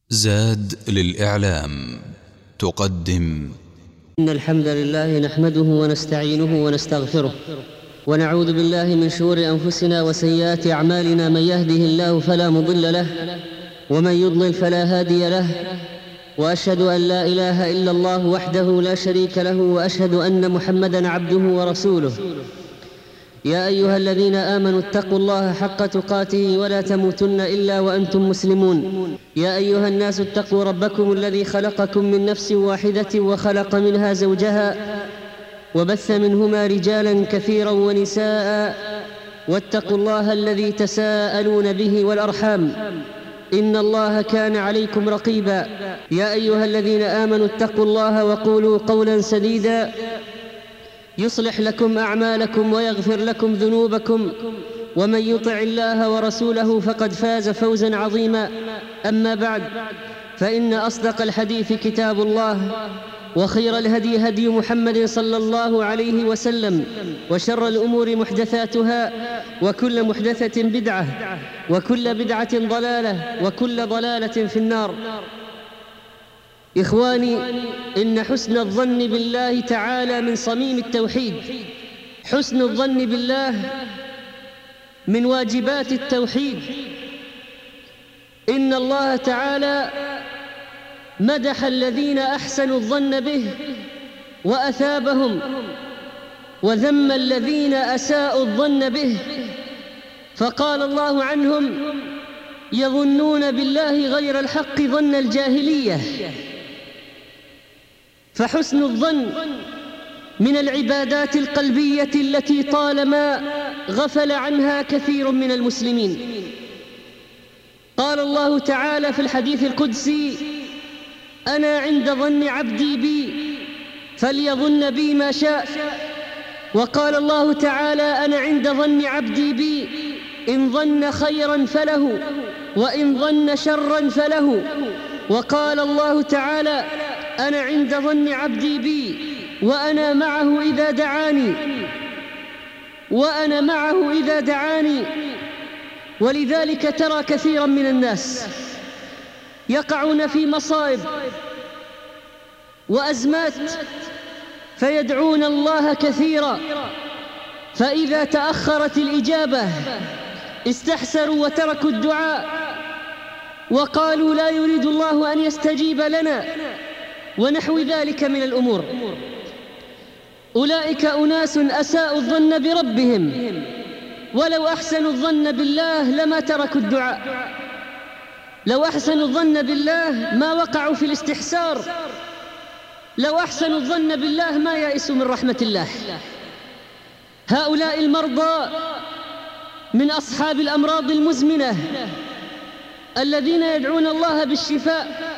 زاد للإعلام تقدم. إن الحمد لله نحمده ونستعينه ونستغفره ونعوذ بالله من شرور أنفسنا وسيئات أعمالنا. من يهده الله فلا مضل له ومن يضلل فلا هادي له، وأشهد أن لا إله إلا الله وحده لا شريك له، وأشهد أن محمدًا عبده ورسوله. يا أيها الذين آمنوا اتقوا الله حق تقاته ولا تموتن إلا وأنتم مسلمون. يا أيها الناس اتقوا ربكم الذي خلقكم من نفس واحدة وخلق منها زوجها وبث منهما رجالا كثيرا ونساء، واتقوا الله الذي تساءلون به والأرحام إن الله كان عليكم رقيبا. يا أيها الذين آمنوا اتقوا الله وقولوا قولا سديدا يصلح لكم أعمالكم ويغفر لكم ذنوبكم، ومن يطع الله ورسوله فقد فاز فوزا عظيما. أما بعد، فإن أصدق الحديث كتاب الله، وخير الهدي هدي محمد صلى الله عليه وسلم، وشر الأمور محدثاتها، وكل محدثة بدعة، وكل بدعة ضلالة، وكل ضلالة في النار. إخواني، إن حسن الظن بالله تعالى من صميم التوحيد. حسن الظن بالله من واجبات التوحيد. إن الله تعالى مدح الذين أحسنوا الظن به وأثابهم، وذم الذين أساءوا الظن به، فقال الله عنهم: يظنون بالله غير الحق ظن الجاهلية. فحسن الظن من العبادات القلبية التي طالما غفل عنها كثير من المسلمين. قال الله تعالى في الحديث القدسي: أنا عند ظن عبدي بي فليظن بي ما شاء. وقال الله تعالى: أنا عند ظن عبدي بي إن ظن خيرا فله وإن ظن شرا فله. وقال الله تعالى: أنا عند ظن عبدي بي وأنا معه إذا دعاني، وأنا معه إذا دعاني. ولذلك ترى كثيرا من الناس يقعون في مصائب وأزمات فيدعون الله كثيرا، فإذا تأخرت الإجابة استحسروا وتركوا الدعاء وقالوا: لا يريد الله أن يستجيب لنا، ونحو ذلك من الأمور. أولئك أناس أساءوا الظن بربهم، ولو أحسنوا الظن بالله لما تركوا الدعاء. لو أحسنوا الظن بالله ما وقعوا في الاستحسار. لو أحسنوا الظن بالله ما يئسوا من رحمة الله. هؤلاء المرضى من أصحاب الأمراض المزمنة الذين يدعون الله بالشفاء،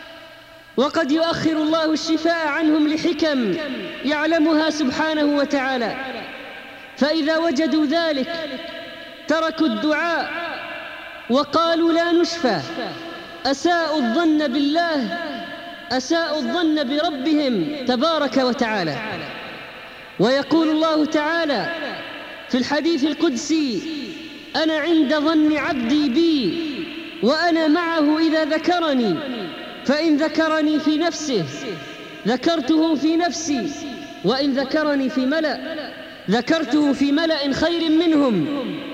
وقد يؤخر الله الشفاء عنهم لحكم يعلمها سبحانه وتعالى. فإذا وجدوا ذلك تركوا الدعاء وقالوا: لا نشفى. أساءوا الظن بالله، أساءوا الظن بربهم تبارك وتعالى. ويقول الله تعالى في الحديث القدسي: أنا عند ظن عبدي بي وأنا معه إذا ذكرني، فإن ذكرني في نفسه ذكرته في نفسي، وإن ذكرني في ملأ ذكرته في ملأ خير منهم،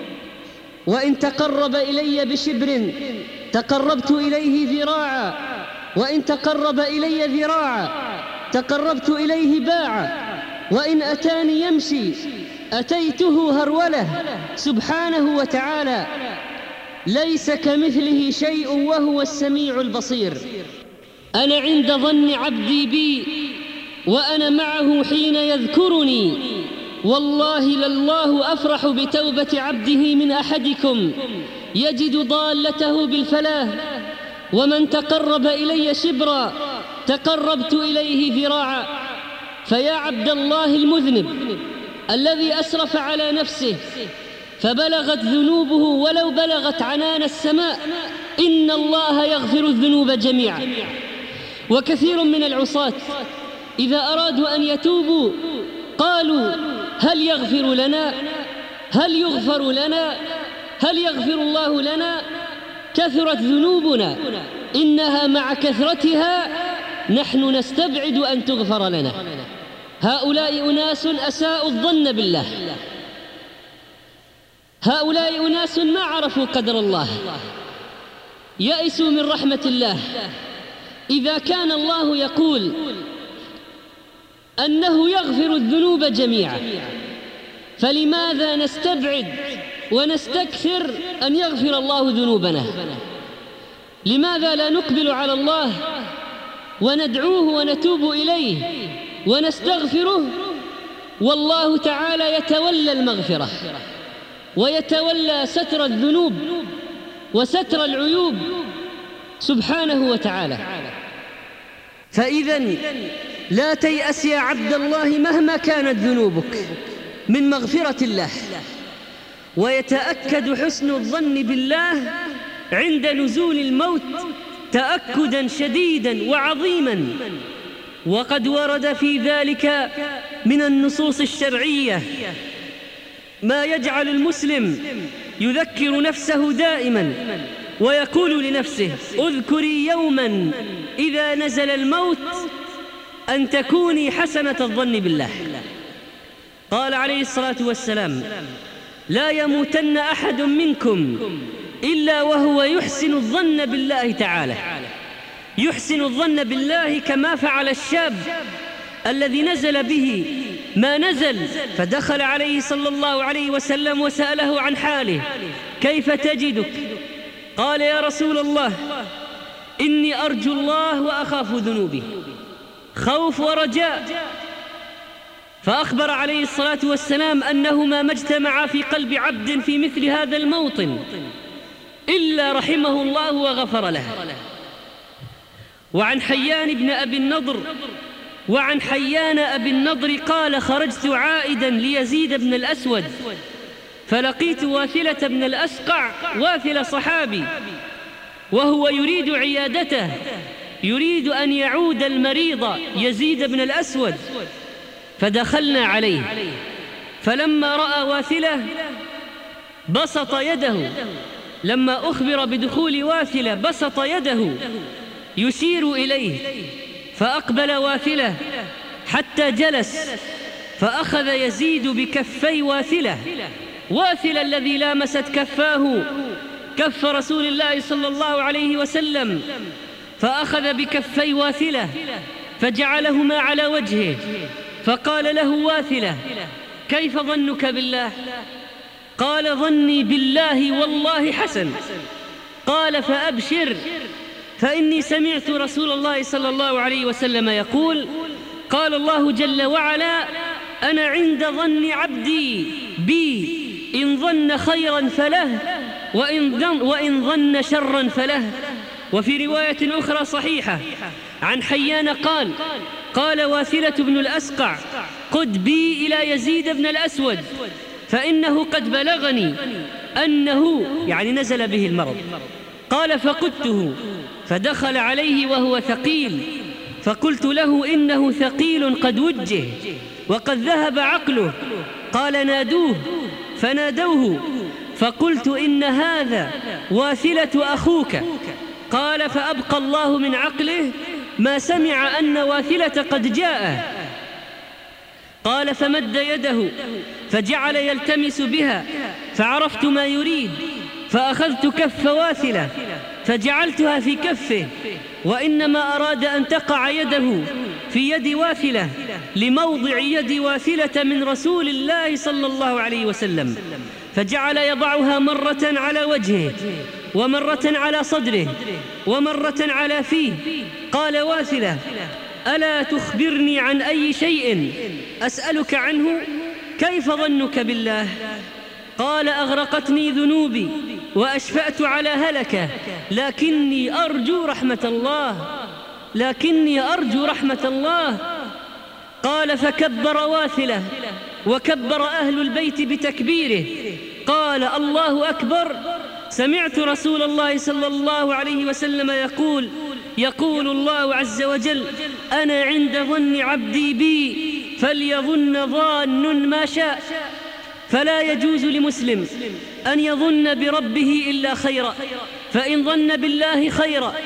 وإن تقرب إلي بشبر تقربت إليه ذراعا، وإن تقرب إلي ذراعا تقربت إليه باعا، وإن أتاني يمشي أتيته هرولة. سبحانه وتعالى ليس كمثله شيء وهو السميع البصير. أنا عند ظن عبدي بي وأنا معه حين يذكرني. والله لله أفرح بتوبة عبده من أحدكم يجد ضالته بالفلاح. ومن تقرب إلي شبرا تقربت إليه ذراعا. فيا عبد الله المذنب الذي أسرف على نفسه فبلغت ذنوبه ولو بلغت عنان السماء، إن الله يغفر الذنوب جميعا. وكثير من العصاة إذا أرادوا أن يتوبوا قالوا: هل يغفر لنا؟ هل يغفر لنا؟ هل يغفر الله لنا؟ كثرت ذنوبنا إنها مع كثرتها نحن نستبعد أن تغفر لنا. هؤلاء أناس أساءوا الظن بالله، هؤلاء أناس ما عرفوا قدر الله، يئسوا من رحمة الله. إذا كان الله يقول أنه يغفر الذنوب جميعا، فلماذا نستبعد ونستكثر أن يغفر الله ذنوبنا؟ لماذا لا نقبل على الله وندعوه ونتوب إليه ونستغفره؟ والله تعالى يتولى المغفرة ويتولى ستر الذنوب وستر العيوب سبحانه وتعالى. فإذن لا تيأس يا عبد الله مهما كانت ذنوبك من مغفرة الله، ويتأكد حسن الظن بالله عند نزول الموت تأكدا شديدا وعظيما. وقد ورد في ذلك من النصوص الشرعية ما يجعل المسلم يذكر نفسه دائما ويقول لنفسه: اذكري يوما إذا نزل الموت أن تكوني حسنة الظن بالله. قال عليه الصلاة والسلام: لا يموتن أحد منكم إلا وهو يحسن الظن بالله تعالى، يحسن الظن بالله كما فعل الشاب الذي نزل به ما نزل، فدخل عليه صلى الله عليه وسلم وسأله عن حاله: كيف تجدك؟ قال: يا رسول الله، إني أرجو الله وأخاف ذنوبي، خوف ورجاء. فأخبر عليه الصلاة والسلام أنهما ما اجتمعا في قلب عبد في مثل هذا الموطن إلا رحمه الله وغفر له. وعن حيان بن أبي النضر قال: خرجت عائدا ليزيد بن الأسود فلقيت واثلة بن الأسقع، واثل صحابي، وهو يريد عيادته، يريد أن يعود المريض يزيد بن الأسود، فدخلنا عليه، فلما رأى واثلة بسط يده، لما أخبر بدخول واثلة بسط يده يشير إليه، فأقبل واثلة حتى جلس، فأخذ يزيد بكفي واثلة الذي لامست كفاه كف رسول الله صلى الله عليه وسلم، فأخذ بكفي واثلة فجعلهما على وجهه، فقال له واثلة: كيف ظنك بالله؟ قال: ظني بالله والله حسن. قال: فأبشر، فإني سمعت رسول الله صلى الله عليه وسلم يقول: قال الله جل وعلا: أنا عند ظن عبدي بي، إن ظن خيرا فله وإن ظن شرا فله. وفي رواية أخرى صحيحة عن حيان قال واثلة بن الأسقع: قد بي إلى يزيد بن الأسود، فإنه قد بلغني أنه يعني نزل به المرض. قال: فقدته، فدخل عليه وهو ثقيل، فقلت له: إنه ثقيل قد وجه وقد ذهب عقله. قال: نادوه، فنادوه، فقلت: إن هذا واثلة أخوك. قال: فأبقى الله من عقله ما سمع أن واثلة قد جاء. قال: فمد يده فجعل يلتمس بها، فعرفت ما يريد، فأخذت كف واثلة فجعلتها في كفه، وإنما أراد أن تقع يده في يد واثلة لموضع يد واثلة من رسول الله صلى الله عليه وسلم، فجعل يضعها مرة على وجهه ومرة على صدره ومرة على فيه. قال واثلة: ألا تخبرني عن أي شيء أسألك عنه؟ كيف ظنك بالله؟ قال: أغرقتني ذنوبي وأشفأت على هلكة، لكني أرجو رحمة الله. قال: فكبر واثلة وكبر أهل البيت بتكبيره. قال: الله أكبر. سمعت رسول الله صلى الله عليه وسلم يقول الله عز وجل: أنا عند ظن عبدي بي فليظن ظان ما شاء. فلا يجوز لمسلم أن يظن بربه إلا خيرا، فإن ظن بالله خيرا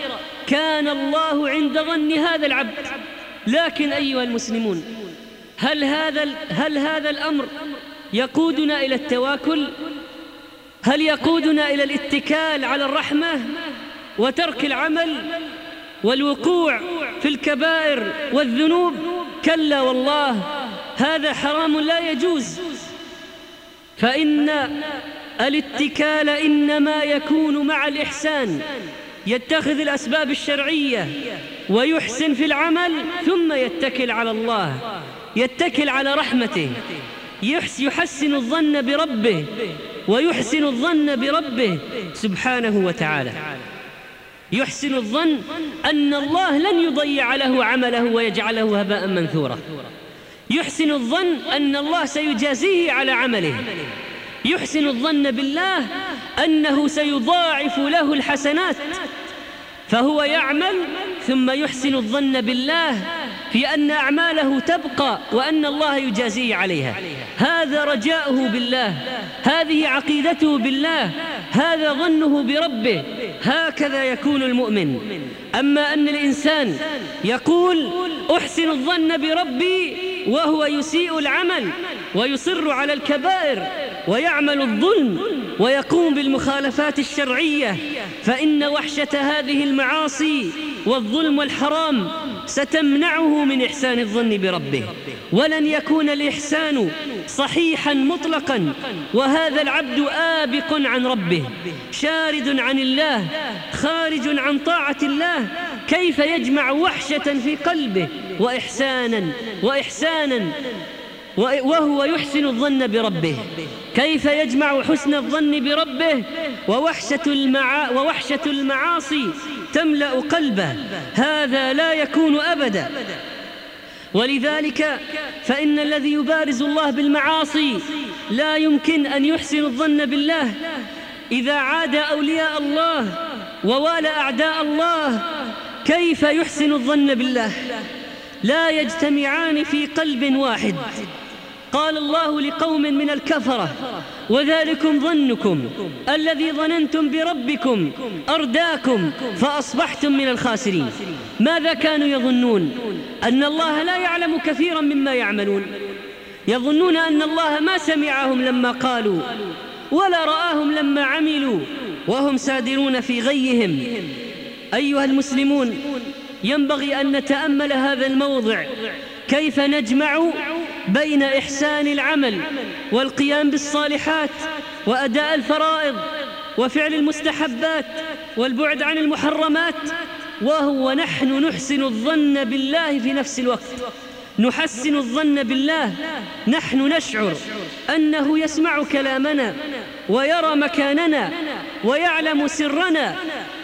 كان الله عند ظن هذا العبد. لكن أيها المسلمون، هل هذا الأمر يقودنا إلى التواكل؟ هل يقودنا إلى الاتكال على الرحمة وترك العمل والوقوع في الكبائر والذنوب؟ كلا والله، هذا حرام لا يجوز. فإن الاتكال إنما يكون مع الإحسان، يتخذ الأسباب الشرعية ويحسن في العمل، ثم يتكل على الله، يتكل على رحمته، يحسن الظن بربه ويحسن الظن بربه سبحانه وتعالى. يحسن الظن أن الله لن يضيع له عمله ويجعله هباء منثورا. يحسن الظن أن الله سيجازيه على عمله. يحسن الظن بالله أنه سيضاعف له الحسنات، فهو يعمل ثم يحسن الظن بالله في أن أعماله تبقى وأن الله يجازيه عليها. هذا رجاؤه بالله، هذه عقيدته بالله، هذا ظنه بربه. هكذا يكون المؤمن. أما أن الإنسان يقول أحسن الظن بربي وهو يسيء العمل ويصر على الكبائر ويعمل الظلم ويقوم بالمخالفات الشرعية، فإن وحشة هذه المعاصي والظلم والحرام ستمنعه من إحسان الظن بربه، ولن يكون الإحسان صحيحا مطلقا وهذا العبد آبق عن ربه، شارد عن الله، خارج عن طاعة الله. كيف يجمع وحشة في قلبه وإحسانا وهو يحسن الظن بربه؟ كيف يجمع حسن الظن بربه ووحشة المعاصي تملأ قلبه؟ هذا لا يكون أبدا. ولذلك فإن الذي يبارز الله بالمعاصي لا يمكن أن يحسن الظن بالله. إذا عاد أولياء الله ووالى أعداء الله كيف يحسن الظن بالله؟ لا يجتمعان في قلب واحد. قال الله لقوم من الكفرة: وذلكم ظنكم الذي ظننتم بربكم أرداكم فأصبحتم من الخاسرين. ماذا كانوا يظنون؟ أن الله لا يعلم كثيرا مما يعملون. يظنون أن الله ما سمعهم لما قالوا ولا رآهم لما عملوا وهم سادرون في غيهم. أيها المسلمون، ينبغي أن نتأمل هذا الموضع، كيف نجمع بين إحسان العمل والقيام بالصالحات وأداء الفرائض وفعل المستحبات والبعد عن المحرمات، وهو نحن نحسن الظن بالله في نفس الوقت. نحسن الظن بالله، نحن نشعر أنه يسمع كلامنا ويرى مكاننا ويعلم سرنا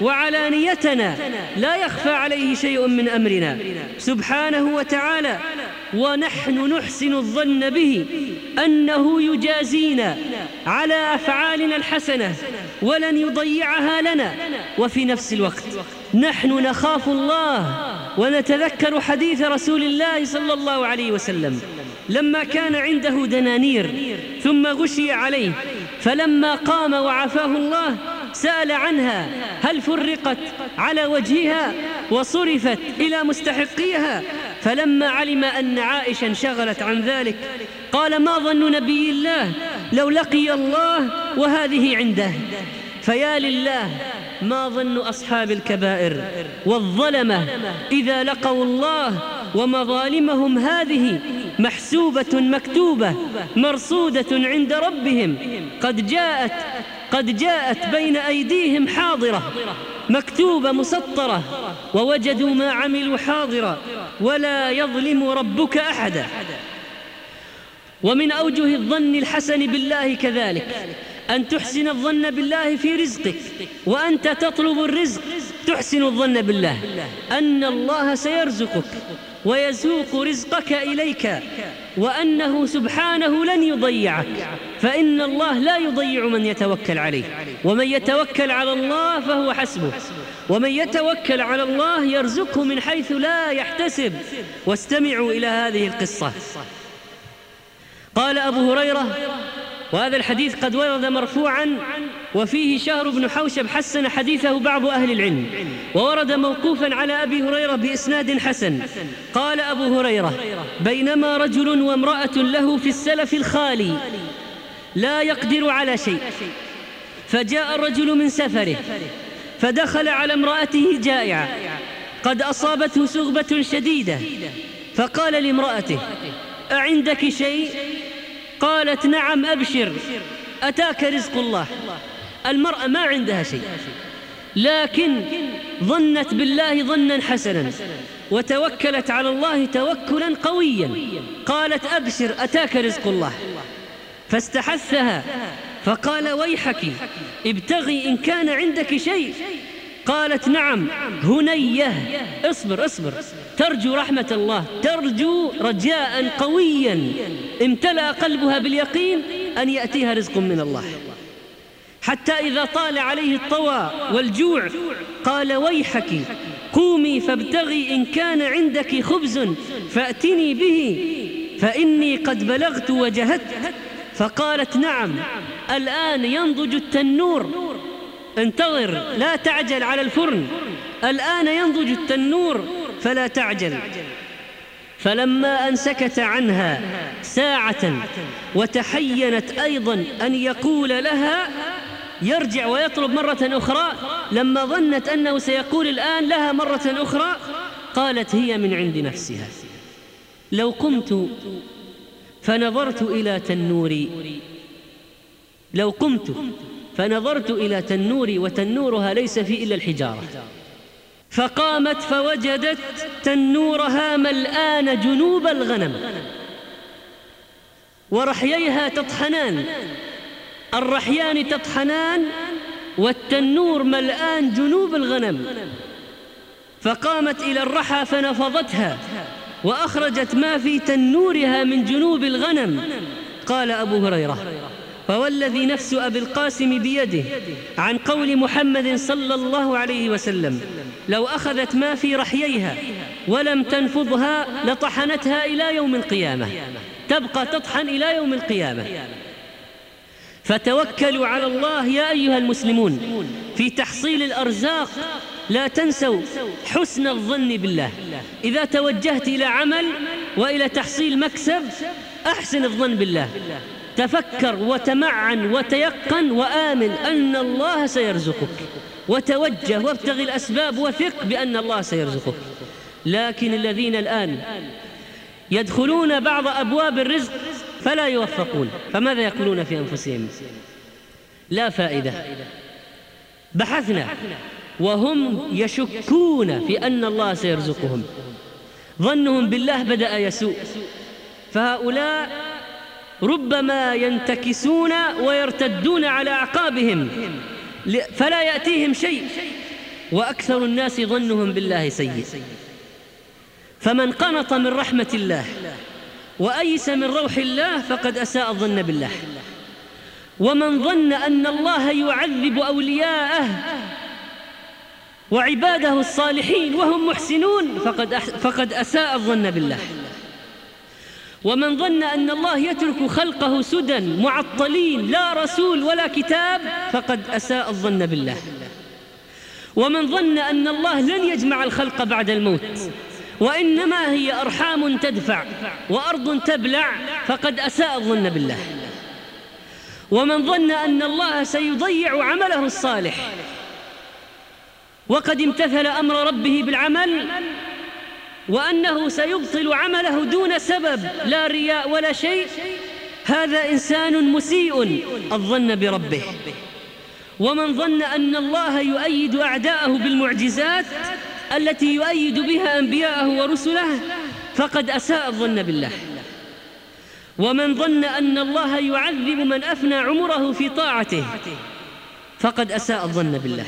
وعلانيتنا، لا يخفى عليه شيء من أمرنا سبحانه وتعالى. ونحن نحسن الظن به أنه يجازينا على أفعالنا الحسنة ولن يضيعها لنا. وفي نفس الوقت نحن نخاف الله ونتذكر حديث رسول الله صلى الله عليه وسلم لما كان عنده دنانير ثم غشي عليه، فلما قام وعافاه الله سأل عنها هل فرقت على وجهها وصرفت إلى مستحقيها، فلما علم أن عائشة انشغلت عن ذلك قال: ما ظن نبي الله لو لقي الله وهذه عنده؟ فيا لله، ما ظن أصحاب الكبائر والظلمة إذا لقوا الله ومظالمهم هذه محسوبة مكتوبة مرصودة عند ربهم، قد جاءت بين أيديهم حاضرة مكتوبة مسطرة، ووجدوا ما عملوا حاضرا ولا يظلم ربك أحدا. ومن أوجه الظن الحسن بالله كذلك أن تحسن الظن بالله في رزقك، وأنت تطلب الرزق تحسن الظن بالله أن الله سيرزقك ويسوق رزقك إليك، وأنه سبحانه لن يضيعك، فإن الله لا يضيع من يتوكل عليه. ومن يتوكل على الله فهو حسبه، ومن يتوكل على الله يرزقه من حيث لا يحتسب. واستمعوا إلى هذه القصة. قال أبو هريرة، وهذا الحديث قد ورد مرفوعا وفيه شهر بن حوشب حسن حديثه بعض أهل العلم، وورد موقوفا على أبي هريرة بإسناد حسن. قال أبو هريرة: بينما رجل وامرأة له في السلف الخالي لا يقدر على شيء، فجاء الرجل من سفره فدخل على امرأته جائعة قد أصابته سغبة شديدة، فقال لامرأته: أعندك شيء؟ قالت: نعم أبشر، أتاك رزق الله. المرأة ما عندها شيء، لكن ظنت بالله ظنا حسنا وتوكلت على الله توكلا قويا. قالت: أبشر، أتاك رزق الله. فاستحثها فقال: ويحك، ابتغي إن كان عندك شيء. قالت: نعم هنيه، اصبر اصبر، ترجو رحمة الله، ترجو رجاء قويا امتلأ قلبها باليقين أن يأتيها رزق من الله. حتى إذا طال عليه الطوى والجوع قال: ويحك، قومي فابتغي إن كان عندك خبز فأتني به فإني قد بلغت وجهدت. فقالت: نعم الآن ينضج التنور، انتظر لا تعجل على الفرن، الآن ينضج التنور فلا تعجل. فلما أن سكت عنها ساعة وتحينت أيضا أن يقول لها، يرجع ويطلب مرة أخرى، لما ظنت أنه سيقول الآن لها مرة أخرى، قالت هي من عند نفسها: لو قمت فنظرت إلى تنوري، لو قمت فنظرت إلى تنوري وتنورها ليس فيه إلا الحجارة. فقامت فوجدت تنورها ملآن جنوب الغنم ورحييها تطحنان، الرحيان تطحنان والتنور ملآن جنوب الغنم. فقامت إلى الرحى فنفضتها وأخرجت ما في تنورها من جنوب الغنم. قال أبو هريرة: فوالذي نفس أبي القاسم بيده عن قول محمد صلى الله عليه وسلم: لو أخذت ما في رحييها ولم تنفضها لطحنتها إلى يوم القيامة، تبقى تطحن إلى يوم القيامة. فتوكلوا على الله يا أيها المسلمون في تحصيل الأرزاق، لا تنسوا حسن الظن بالله. إذا توجهت إلى عمل وإلى تحصيل مكسب أحسن الظن بالله، تفكر وتمعن وتيقن وآمن أن الله سيرزقك، وتوجه وابتغي الأسباب وثق بأن الله سيرزقك. لكن الذين الآن يدخلون بعض أبواب الرزق فلا يوفقون، فماذا يقولون في أنفسهم؟ لا فائدة. بحثنا وهم يشكون في أن الله سيرزقهم، ظنهم بالله بدأ يسوء. فهؤلاء ربما ينتكسون ويرتدون على أعقابهم فلا يأتيهم شيء، وأكثر الناس ظنهم بالله سيء. فمن قنط من رحمة الله وأيس من روح الله فقد أساء الظن بالله. ومن ظن أن الله يعذب أولياءه وعباده الصالحين وهم محسنون فقد أساء الظن بالله. ومن ظن أن الله يترك خلقه سدى معطلين لا رسول ولا كتاب فقد أساء الظن بالله. ومن ظن أن الله لن يجمع الخلق بعد الموت وإنما هي أرحام تدفع وأرض تبلع فقد أساء الظن بالله. ومن ظن أن الله سيضيع عمله الصالح وقد امتثل أمر ربه بالعمل وأنه سيبطل عمله دون سبب لا رياء ولا شيء، هذا إنسان مسيء الظن بربه. ومن ظن أن الله يؤيد أعداءه بالمعجزات التي يؤيد بها أنبياءه ورسله فقد أساء الظن بالله. ومن ظن أن الله يعذب من أفنى عمره في طاعته فقد أساء الظن بالله.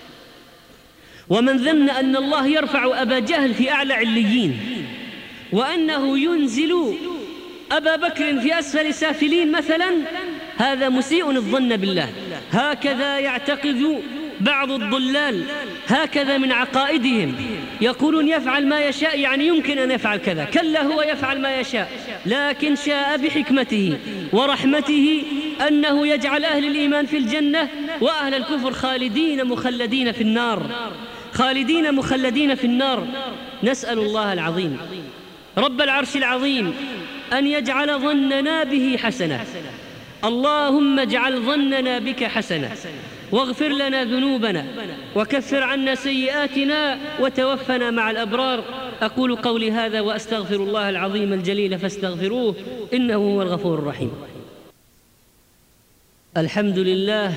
ومن ظن أن الله يرفع أبا جهل في أعلى عليين وأنه ينزل أبا بكر في أسفل سافلين مثلا، هذا مسيء الظن بالله. هكذا يعتقد بعض الضلال، هكذا من عقائدهم، يقولون يفعل ما يشاء، يعني يمكن أن يفعل كذا. كلا، هو يفعل ما يشاء، لكن شاء بحكمته ورحمته أنه يجعل أهل الإيمان في الجنة وأهل الكفر خالدين مخلدين في النار، خالدين مخلدين في النار. نسأل الله العظيم رب العرش العظيم أن يجعل ظننا به حسنة. اللهم اجعل ظننا بك حسنة، واغفر لنا ذنوبنا، وكفر عنا سيئاتنا، وتوفنا مع الأبرار. أقول قولي هذا وأستغفر الله العظيم الجليل فاستغفروه إنه هو الغفور الرحيم. الحمد لله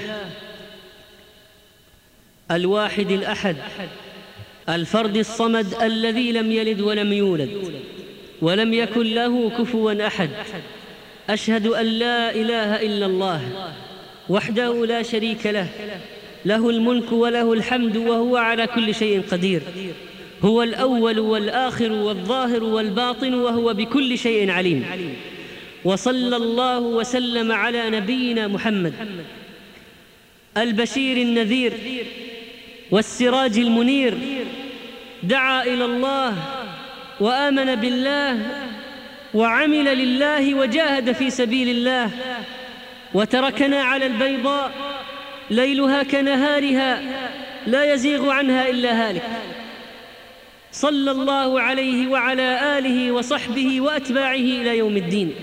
الواحد الأحد الفرد الصمد الذي لم يلد ولم يولد ولم يكن له كفوا أحد. أشهد أن لا إله إلا الله وحده لا شريك له، له الملك وله الحمد وهو على كل شيء قدير. هو الأول والآخر والظاهر والباطن وهو بكل شيء عليم. وصلى الله وسلم على نبينا محمد البشير النذير والسراج المنير، دعا إلى الله وآمن بالله وعمل لله وجاهد في سبيل الله، وتركنا على البيضاء ليلها كنهارها لا يزيغ عنها إلا هالك. صلى الله عليه وعلى آله وصحبه وأتباعه إلى يوم الدين.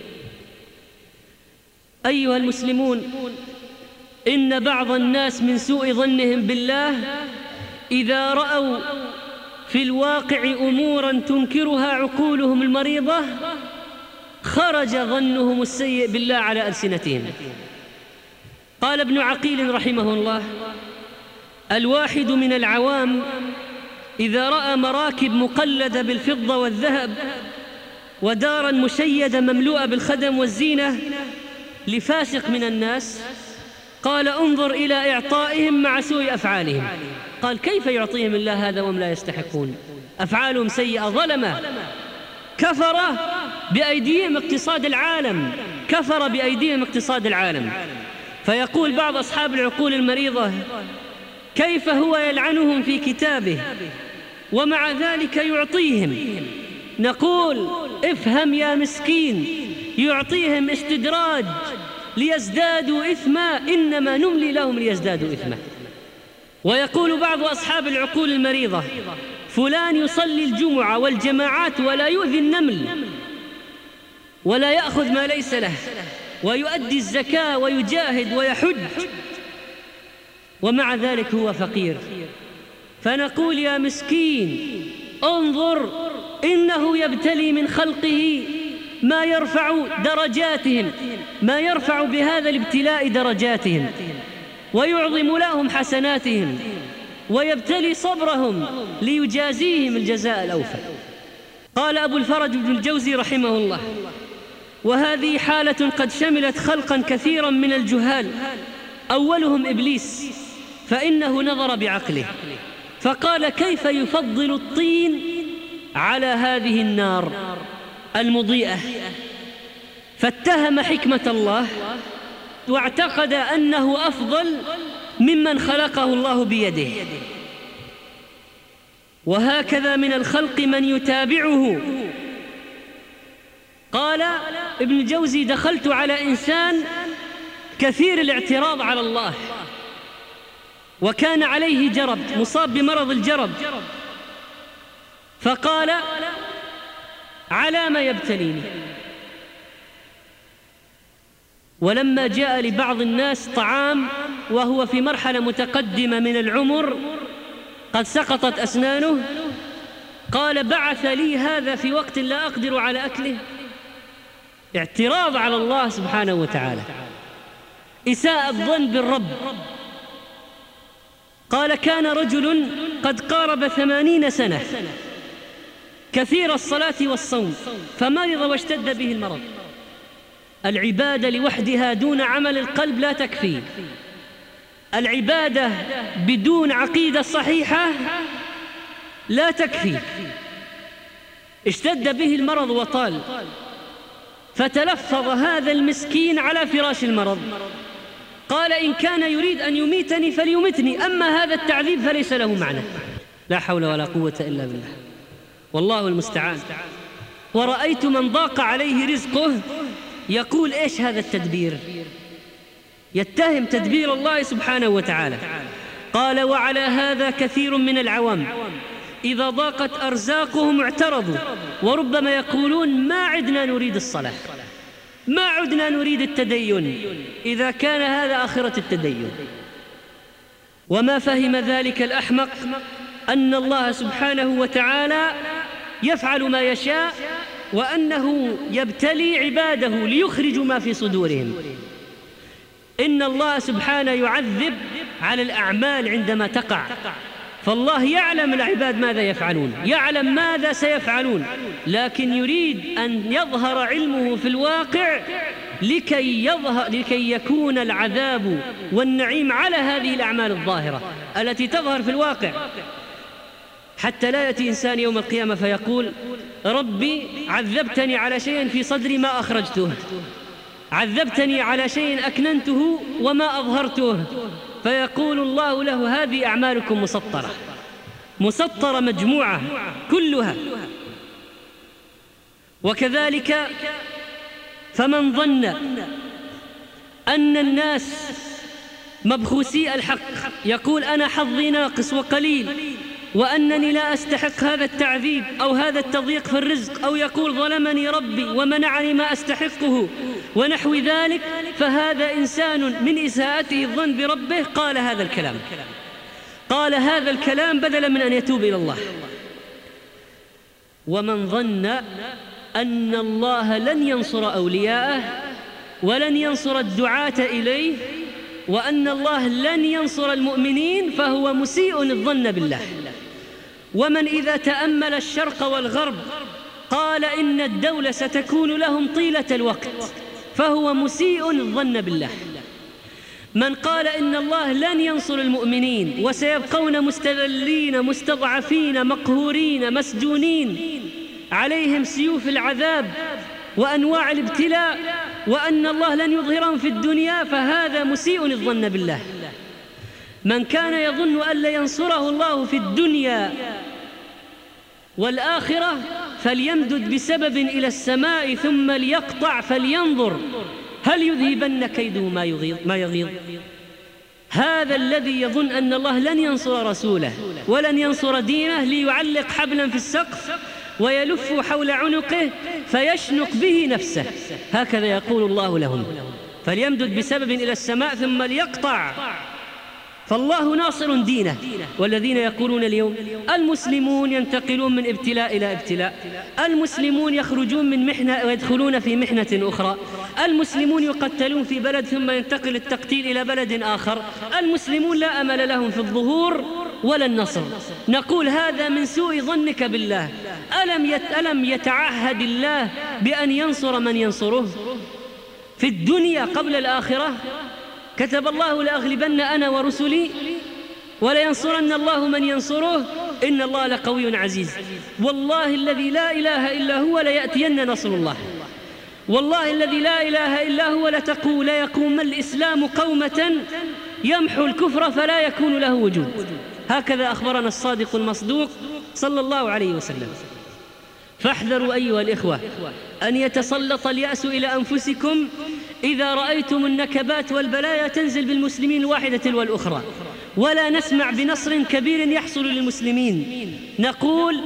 أيها المسلمون، إن بعض الناس من سوء ظنهم بالله إذا رأوا في الواقع أموراً تنكرها عقولهم المريضة خرج ظنهم السيء بالله على ألسنتهم. قال ابن عقيل رحمه الله: الواحد من العوام إذا رأى مراكب مقلدة بالفضة والذهب وداراً مشيدة مملوءة بالخدم والزينة لفاسق من الناس، قال: انظر إلى إعطائهم مع سوء أفعالهم. قال: كيف يعطيهم الله هذا وهم لا يستحقون؟ أفعالهم سيئة، ظلمة، كفر بأيديهم اقتصاد العالم، كفر بأيديهم اقتصاد العالم. فيقول بعض أصحاب العقول المريضة: كيف هو يلعنهم في كتابه ومع ذلك يعطيهم؟ نقول: افهم يا مسكين، يعطيهم استدراج ليزدادوا إثما، إنما نملي لهم ليزدادوا إثما. ويقول بعض أصحاب العقول المريضة: فلان يصلي الجمعة والجماعات ولا يؤذي النمل ولا يأخذ ما ليس له ويؤدي الزكاة ويجاهد ويحج، ومع ذلك هو فقير. فنقول: يا مسكين، انظر، إنه يبتلي من خلقه ما يرفع درجاتهم، ما يرفع بهذا الابتلاء درجاتهم ويعظم لهم حسناتهم ويبتلي صبرهم ليجازيهم الجزاء الأوفى. قال أبو الفرج بن الجوزي رحمه الله: وهذه حالة قد شملت خلقا كثيرا من الجهال، أولهم إبليس، فإنه نظر بعقله فقال: كيف يفضل الطين على هذه النار المضيئة؟ فاتهم حكمة الله واعتقد أنه أفضل ممن خلقه الله بيده. وهكذا من الخلق من يتابعه. قال ابن الجوزي: دخلت على إنسان كثير الاعتراض على الله وكان عليه جرب، مصاب بمرض الجرب، فقال: على ما يبتليني؟ ولما جاء لبعض الناس طعام وهو في مرحلة متقدمة من العمر قد سقطت أسنانه، قال: بعث لي هذا في وقت لا أقدر على أكله. اعتراض على الله سبحانه وتعالى، إساءة الظن بالرب. قال: كان رجل قد قارب 80 سنة كثير الصلاة والصوم، فمرض واشتد به المرض. العبادة لوحدها دون عمل القلب لا تكفي، العبادة بدون عقيدة صحيحة لا تكفي. اشتد به المرض وطال، فتلفظ هذا المسكين على فراش المرض، قال: إن كان يريد أن يميتني فليمتني، أما هذا التعذيب فليس له معنى. لا حول ولا قوة إلا بالله، والله المستعان. ورأيت من ضاق عليه رزقه يقول: إيش هذا التدبير؟ يتهم تدبير الله سبحانه وتعالى. قال: وعلى هذا كثير من العوام إذا ضاقت أرزاقهم اعترضوا، وربما يقولون: ما عدنا نريد الصلاة، ما عدنا نريد التدين، إذا كان هذا آخرة التدين. وما فهم ذلك الأحمق أن الله سبحانه وتعالى يفعل ما يشاء، وأنه يبتلي عباده ليخرجوا ما في صدورهم. إن الله سبحانه يعذب على الأعمال عندما تقع، فالله يعلم العباد ماذا يفعلون، يعلم ماذا سيفعلون، لكن يريد أن يظهر علمه في الواقع لكي يكون العذاب والنعيم على هذه الأعمال الظاهرة التي تظهر في الواقع، حتى لا يأتي إنسان يوم القيامة فيقول: ربي عذبتني على شيء في صدري ما أخرجته، عذبتني على شيء أكننته وما أظهرته، فيقول الله له: هذه أعمالكم مسطرة مجموعة كلها. وكذلك فمن ظن أن الناس مبخوسي الحق يقول: أنا حظي ناقص وقليل، وأنني لا أستحق هذا التعذيب أو هذا التضييق في الرزق، أو يقول: ظلمني ربي ومنعني ما أستحقه ونحو ذلك، فهذا إنسان من إساءته الظن بربه قال هذا الكلام بدلا من أن يتوب إلى الله. ومن ظن أن الله لن ينصر أولياءه ولن ينصر الدعاة إليه، وأن الله لن ينصر المؤمنين، فهو مسيء الظن بالله. ومن إذا تأمل الشرق والغرب قال إن الدولة ستكون لهم طيلة الوقت، فهو مسيء الظن بالله. من قال إن الله لن ينصر المؤمنين وسيبقون مستذلين مستضعفين مقهورين مسجونين عليهم سيوف العذاب وأنواع الابتلاء، وأن الله لن يظهرهم في الدنيا، فهذا مسيء الظن بالله. من كان يظن أن لا ينصره الله في الدنيا والآخرة فليمدد بسبب إلى السماء ثم ليقطع فلينظر هل يذهبن كيده ما يغيظ. هذا الذي يظن أن الله لن ينصر رسوله ولن ينصر دينه ليعلق حبلا في السقف ويلف حول عنقه فيشنق به نفسه، هكذا يقول الله لهم: فليمدد بسبب إلى السماء ثم ليقطع. فالله ناصر دينه. والذين يقولون اليوم المسلمون ينتقلون من ابتلاء إلى ابتلاء، المسلمون يخرجون من محنة ويدخلون في محنة أخرى، المسلمون يقتلون في بلد ثم ينتقل التقتيل إلى بلد آخر، المسلمون لا أمل لهم في الظهور ولا النصر. نقول: هذا من سوء ظنك بالله. ألم يتعهد الله بأن ينصر من ينصره في الدنيا قبل الآخرة؟ كتب الله: لأغلبن أنا ورسلي ولينصرن الله من ينصره إن الله لقوي عزيز. والله الذي لا إله إلا هو ليأتين نصر الله، والله الذي لا إله إلا هو ليقوم الإسلام قومة يمحو الكفر فلا يكون له وجود. هكذا أخبرنا الصادق المصدوق صلى الله عليه وسلم. فاحذروا أيها الإخوة أن يتسلط اليأس إلى أنفسكم إذا رأيتم النكبات والبلايا تنزل بالمسلمين الواحدة تلو الأخرى، ولا نسمع بنصر كبير يحصل للمسلمين. نقول: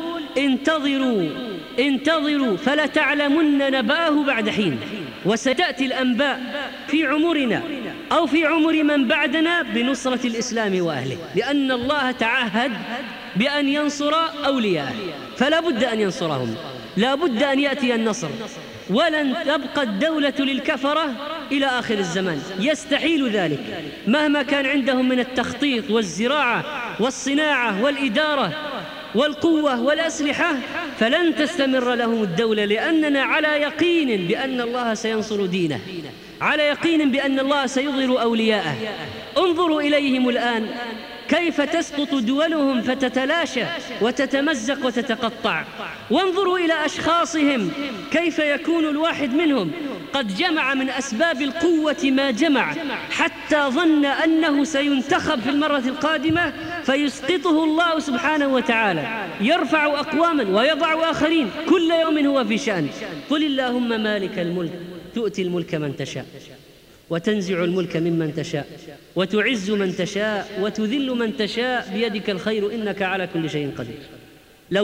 انتظروا فلتعلمن نبأه بعد حين. وستأتي الأنباء في عمرنا أو في عمر من بعدنا بنصرة الإسلام وأهله، لأن الله تعهد بأن ينصر أولياءه، فلا بد أن ينصرهم، لا بد أن يأتي النصر. ولن تبقى الدولة للكفرة إلى آخر الزمان، يستحيل ذلك مهما كان عندهم من التخطيط والزراعة والصناعة والإدارة والقوة والأسلحة، فلن تستمر لهم الدولة، لأننا على يقين بأن الله سينصر دينه، على يقين بأن الله سيظهر أولياءه. انظروا إليهم الآن كيف تسقط دولهم فتتلاشى وتتمزق وتتقطع، وانظروا إلى أشخاصهم كيف يكون الواحد منهم قد جمع من أسباب القوة ما جمع حتى ظن أنه سينتخب في المرة القادمة فيسقطه الله سبحانه وتعالى، يرفع أقواما ويضع آخرين، كل يوم هو في شأن. قل اللهم مالك الملك تؤتي الملك من تشاء وتنزع الملك ممن تشاء وتعز من تشاء وتذل من تشاء بيدك الخير إنك على كل شيء قدير. لو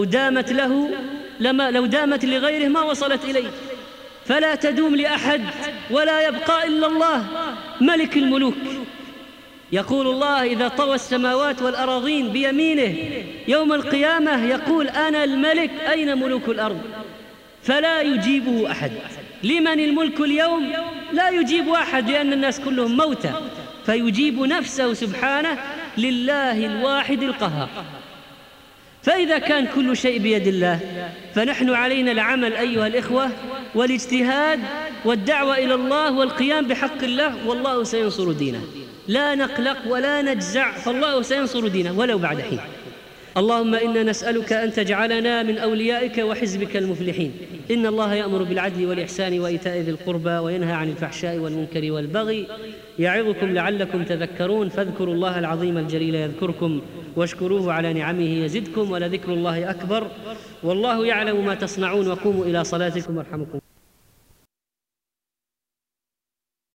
دامت لغيره ما وصلت إليه، فلا تدوم لأحد ولا يبقى إلا الله ملك الملوك. يقول الله إذا طوى السماوات والأراضين بيمينه يوم القيامة يقول أنا الملك أين ملوك الأرض؟ فلا يجيبه أحد. لمن الملك اليوم؟ لا يجيب أحد لأن الناس كلهم موتى، فيجيب نفسه سبحانه لله الواحد القهار. فإذا كان كل شيء بيد الله فنحن علينا العمل أيها الإخوة والاجتهاد والدعوة إلى الله والقيام بحق الله، والله سينصر دينه. لا نقلق ولا نجزع، فالله سينصر دينه ولو بعد حين. اللهم إنا نسألك أن تجعلنا من أوليائك وحزبك المفلحين. إن الله يأمر بالعدل والإحسان وإيتاء ذي القربى وينهى عن الفحشاء والمنكر والبغي يعظكم لعلكم تذكرون. فاذكروا الله العظيم الجليل يذكركم واشكروه على نعمه يزدكم ولذكر الله أكبر والله يعلم ما تصنعون. وقوموا إلى صلاتكم وارحمكم.